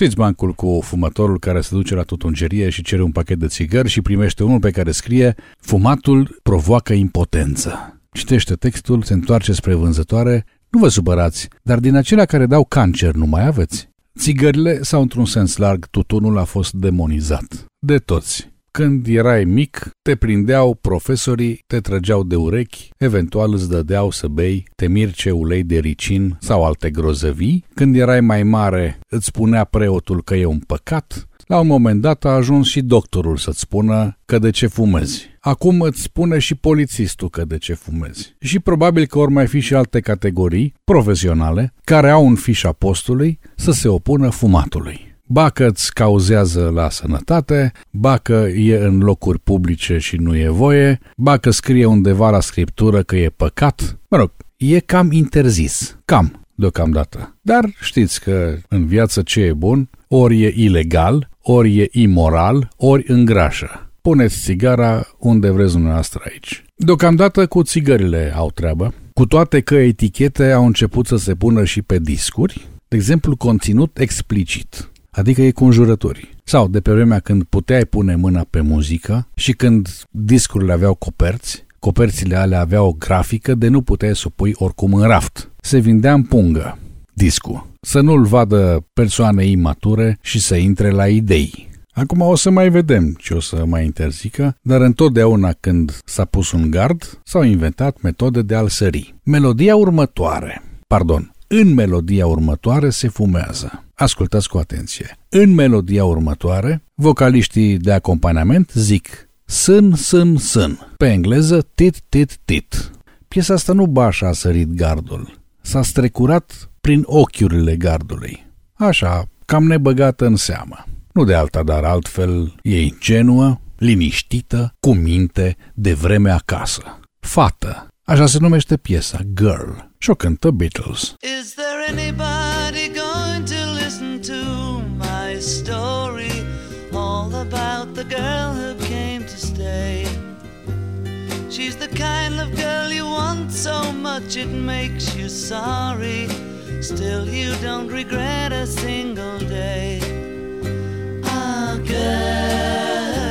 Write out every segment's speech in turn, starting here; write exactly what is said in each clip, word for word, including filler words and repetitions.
Știți bancul cu fumătorul care se duce la tutungerie și cere un pachet de țigări și primește unul pe care scrie: fumatul provoacă impotență. Citește textul, se întoarce spre vânzătoare: nu vă supărați, dar din acelea care dau cancer nu mai aveți? Țigările, sau într-un sens larg, tutunul a fost demonizat de toți. Când erai mic, te prindeau profesorii, te trăgeau de urechi, eventual îți dădeau să bei temirce, ulei de ricin sau alte grozăvii. Când erai mai mare, îți spunea preotul că e un păcat. La un moment dat a ajuns și doctorul să-ți spună că de ce fumezi. Acum îți spune și polițistul că de ce fumezi. Și probabil că ori mai fi și alte categorii profesionale care au un fiș a postului să se opună fumatului. Ba că îți cauzează la sănătate, ba că e în locuri publice și nu e voie, ba că scrie undeva la scriptură că e păcat. Mă rog, e cam interzis. Cam, deocamdată. Dar știți că în viață ce e bun, ori e ilegal, ori e imoral, ori îngrașă. Puneți țigara unde vreți dumneavoastră aici. Deocamdată cu țigările au treabă, cu toate că etichete au început să se pună și pe discuri, de exemplu conținut explicit. Adică e cu înjurături. Sau de pe vremea când puteai pune mâna pe muzică și când discurile aveau coperți, coperțile alea aveau o grafică de nu puteai să o pui oricum în raft. Se vindea în pungă discul. Să nu-l vadă persoane imature și să intre la idei. Acum o să mai vedem ce o să mai interzică, dar întotdeauna când s-a pus un gard, s-au inventat metode de a-l sări. Melodia următoare, pardon, în melodia următoare se fumează. Ascultați cu atenție. În melodia următoare, vocaliștii de acompaniament zic sân, sân, sân. Pe engleză, tit, tit, tit. Piesa asta nu bașa a sărit gardul. S-a strecurat prin ochiurile gardului. Așa, cam nebăgată în seamă. Nu de alta, dar altfel e ingenuă, liniștită, cu minte, de vreme acasă. Fată. Așa se numește piesa, Girl. Și-o cântă Beatles. Is there anybody going to listen to my story? All about the girl who came to stay. She's the kind of girl you want so much it makes you sorry. Still you don't regret a single day. Ah, girl.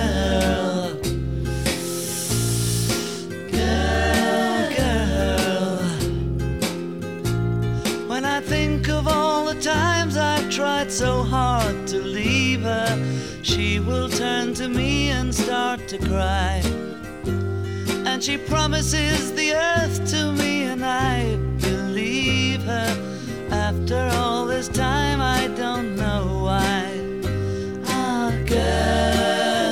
Think of all the times I've tried so hard to leave her. She will turn to me and start to cry. And she promises the earth to me and I believe her. After all this time I don't know why. Ah, girl.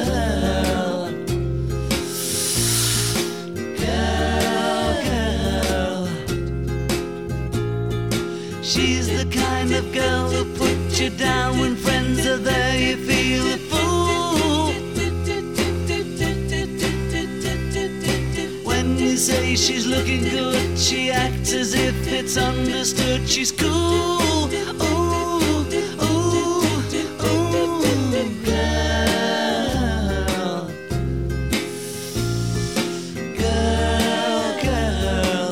She's the kind of girl who puts you down when friends are there, you feel a fool. When you say she's looking good, she acts as if it's understood she's cool. Ooh, ooh, ooh, girl. Girl, girl.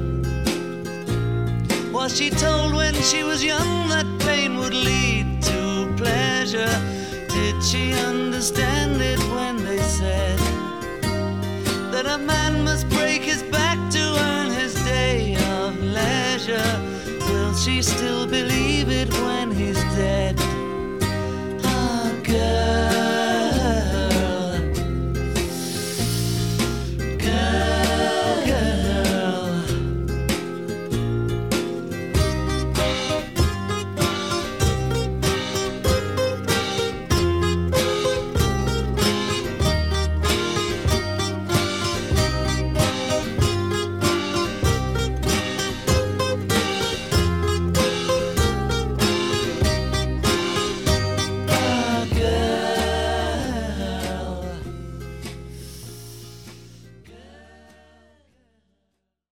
Was she told when she was young that pain would lead to pleasure? Did she understand it when they said that a man must break his back to earn his day of leisure? Will she still believe